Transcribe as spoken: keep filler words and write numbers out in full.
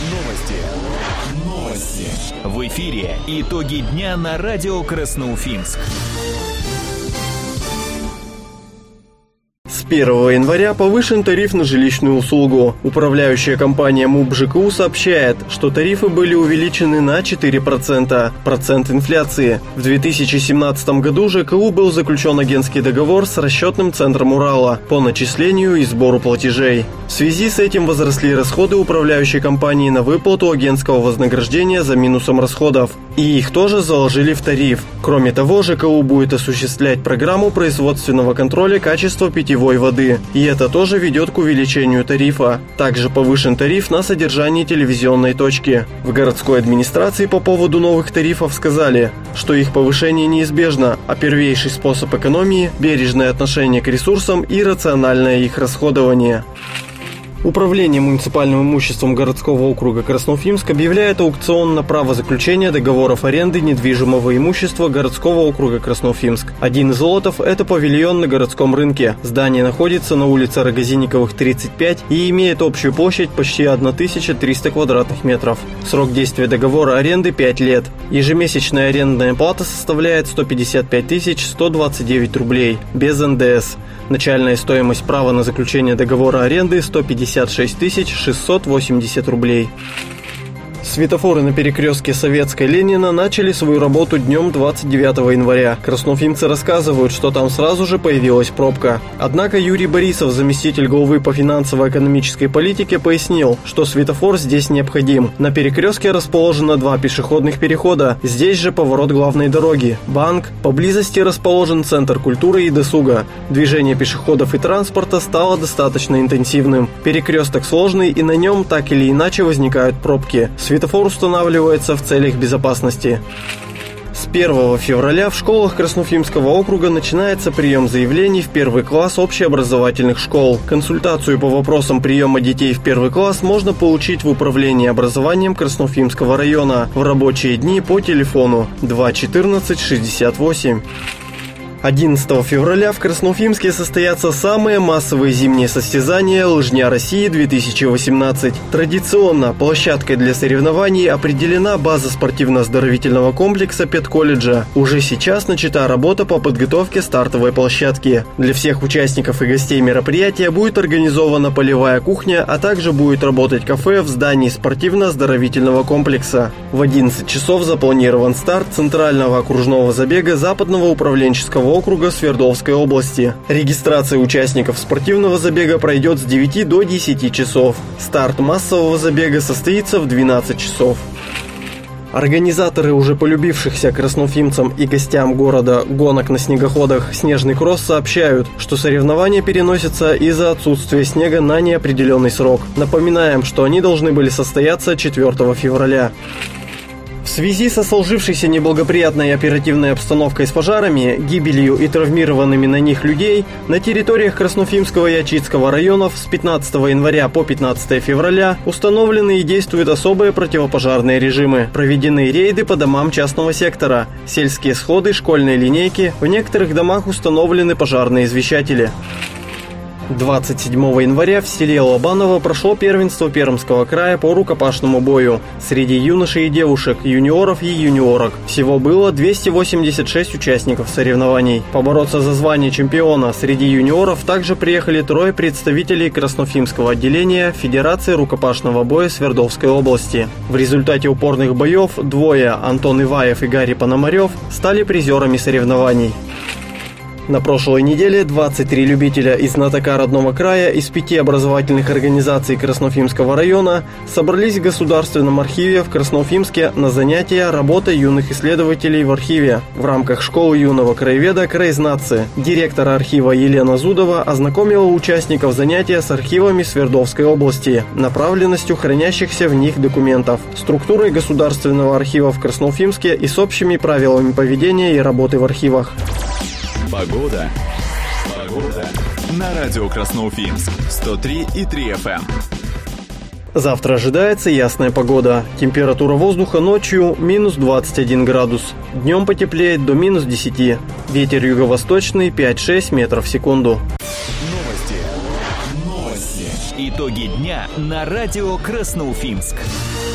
Новости. Новости. В эфире итоги дня на радио Красноуфимск. С первого января повышен тариф на жилищную услугу. Управляющая компания МУП ЖКУ сообщает, что тарифы были увеличены на четыре процента, процент инфляции. В две тысячи семнадцатом году ЖКУ был заключен агентский договор с расчетным центром Урала по начислению и сбору платежей. В связи с этим возросли расходы управляющей компании на выплату агентского вознаграждения за минусом расходов. И их тоже заложили в тариф. Кроме того, ЖКУ будет осуществлять программу производственного контроля качества питьевой воды. И это тоже ведет к увеличению тарифа. Также повышен тариф на содержание телевизионной точки. В городской администрации по поводу новых тарифов сказали, что их повышение неизбежно, а первейший способ экономии – бережное отношение к ресурсам и рациональное их расходование. Управление муниципальным имуществом городского округа Красноуфимск объявляет аукцион на право заключения договоров аренды недвижимого имущества городского округа Красноуфимск. Один из лотов – это павильон на городском рынке. Здание находится на улице Рогозинниковых, тридцать пять и имеет общую площадь почти тысяча триста квадратных метров. Срок действия договора аренды – пять лет. Ежемесячная арендная плата составляет сто пятьдесят пять тысяч сто двадцать девять рублей, без эн дэ эс. Начальная стоимость права на заключение договора аренды – сто пятьдесят шесть тысяч шестьсот восемьдесят рублей. Светофоры на перекрестке Советской Ленина начали свою работу днем двадцать девятого января. Красноуфимцы рассказывают, что там сразу же появилась пробка. Однако Юрий Борисов, заместитель главы по финансово-экономической политике, пояснил, что светофор здесь необходим. На перекрестке расположено два пешеходных перехода. Здесь же поворот главной дороги, банк. Поблизости расположен центр культуры и досуга. Движение пешеходов и транспорта стало достаточно интенсивным. Перекресток сложный, и на нем так или иначе возникают пробки. Светофор устанавливается в целях безопасности. С первого февраля в школах Красноуфимского округа начинается прием заявлений в первый класс общеобразовательных школ. Консультацию по вопросам приема детей в первый класс можно получить в Управлении образованием Красноуфимского района в рабочие дни по телефону два четырнадцать шестьдесят восемь. одиннадцатого февраля в Красноуфимске состоятся самые массовые зимние состязания «Лыжня России-две тысячи восемнадцать». Традиционно площадкой для соревнований определена база спортивно-оздоровительного комплекса педколледжа. Уже сейчас начата работа по подготовке стартовой площадки. Для всех участников и гостей мероприятия будет организована полевая кухня, а также будет работать кафе в здании спортивно-оздоровительного комплекса. В одиннадцать часов запланирован старт центрального окружного забега Западного управленческого округа Свердловской области. Регистрация участников спортивного забега пройдет с девяти до десяти часов. Старт массового забега состоится в двенадцать часов. Организаторы уже полюбившихся красноуфимцам и гостям города гонок на снегоходах «Снежный кросс» сообщают, что соревнования переносятся из-за отсутствия снега на неопределенный срок. Напоминаем, что они должны были состояться четвёртого февраля. В связи со сложившейся неблагоприятной оперативной обстановкой с пожарами, гибелью и травмированными на них людей, на территориях Красноуфимского и Ачитского районов с пятнадцатого января по пятнадцатое февраля установлены и действуют особые противопожарные режимы. Проведены рейды по домам частного сектора, сельские сходы, школьные линейки, в некоторых домах установлены пожарные извещатели. двадцать седьмого января в селе Лобаново прошло первенство Пермского края по рукопашному бою среди юношей и девушек, юниоров и юниорок. Всего было двести восемьдесят шесть участников соревнований. Побороться за звание чемпиона среди юниоров также приехали трое представителей Красноуфимского отделения Федерации рукопашного боя Свердловской области. В результате упорных боев двое, Антон Иваев и Гарри Пономарев, стали призерами соревнований. На прошлой неделе двадцать три любителя и знатока родного края из пяти образовательных организаций Красноуфимского района собрались в Государственном архиве в Красноуфимске на занятия «Работа юных исследователей в архиве» в рамках школы юного краеведа «Краезнатцы». Директор архива Елена Зудова ознакомила участников занятия с архивами Свердловской области, направленностью хранящихся в них документов, структурой Государственного архива в Красноуфимске и с общими правилами поведения и работы в архивах. Погода. Погода. На радио Красноуфимск. сто три и три эф эм. Завтра ожидается ясная погода. Температура воздуха ночью минус двадцать один градус. Днем потеплеет до минус десяти. Ветер юго-восточный пять-шесть метров в секунду. Новости. Новости. Итоги дня на радио Красноуфимск.